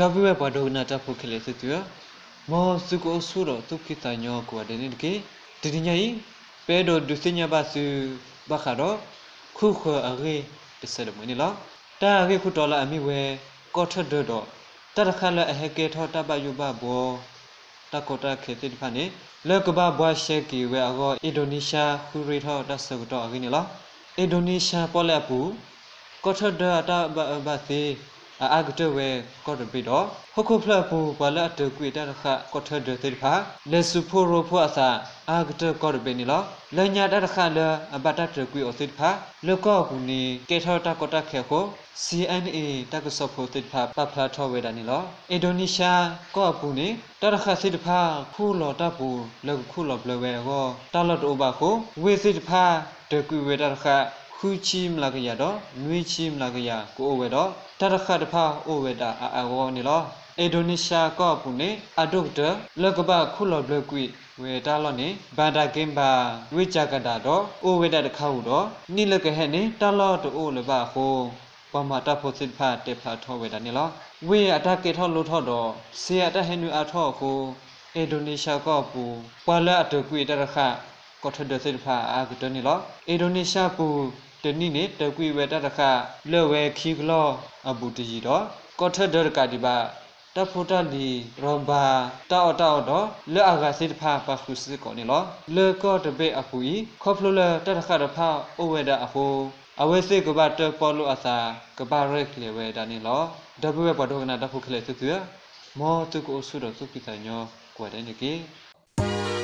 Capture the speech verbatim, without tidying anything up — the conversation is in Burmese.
W ဘဒုနာတဖုခလေစတူမောစုကိုဆူတော့တုခိတညောကွာတဲ့နေကေတတိညာဤပဲတော့ဒုစညာပါစုဘခါတော့ခုခအရေပစရမနီလားတာရေခုတော်လာအမိဝဲကောထဒတော့တရခါလအဟကေထောတပယုဘဘောတကောတခေတိဖာနေလောကဘဘွားရှေကီဝဲအောအင်ဒိုနီးရှားခူရီထောတဆကတော့အကိနေလားအင်ဒိုနီးရှားပေါ်လက်ဘူးကောထဒတာဘဘသေးအာဂတဝဲကောတပိတော့ဟခုဖလပူဘလာတကွေတရခကောထဒတိဖာလေစုဖိုရိုဖွာစာအာဂတကောတပိနေလားလညာတရခလအဘတတကွေအစိဖာလောကောကူနီကေထောတကောတခေကို C N A တကဆောဖိုတိဖာပပလာထောဝဲတာနေလားအင်ဒိုနီးရှားကောပူနေတရခစိတဖာခုလောတပူလောခုလောဘလဝဲကိုတလောတိုဘာကိုဝေစိတဖာတကွေဝဲတရခခုချီမလာကရတော့နွေချီမလာကရကိုအိုဝဲတော့တရခတဖာအိုဝဲတာအာအောနေလားအင်ဒိုနီးရှားကောပူနေအဒုတ်တလကဘခုလောဘလကွေဝဲတာလောနေဘာဒါကင်ဘာဝိချကတာတော့အိုဝဲတာတခါဟုတော့နိလကဟဲနေတာလောတိုအိုလဘခိုပမာတာဖို့စစ်ဖာတေဖာထောဝဲတာနေလားဝေအတကေထောလို့ထောတော့ဆေအတဟဲနွေအထောကိုအင်ဒိုနီးရှားကောပူပွာလာအတကွေတရခကောထဒစစ်ဖာအာကတနေလားအင်ဒိုနီးရှားပူတနိနေတကွေဝဲတရခလောဝဲခီကလောအဘူတကြီးတော့ကောထဒရကဒီဘာတဖို့တလီရောဘာတောက်တောက်တော့လောအကစစ်ဖာပခုစစ်ကောနေလားလောကောတပေအဖူဤခေါဖလလတရခရဖာအိုဝဲတာအဟိုအဝဲစစ်ကဘာတပေါ်လို့အစာကဘာရက်လေဝဲတာနေလောဒဘဝဘဒုကနာတဖုခလေသူမောတုကိုဆူတော့သူပိတညောကွာတဲ့နေကေ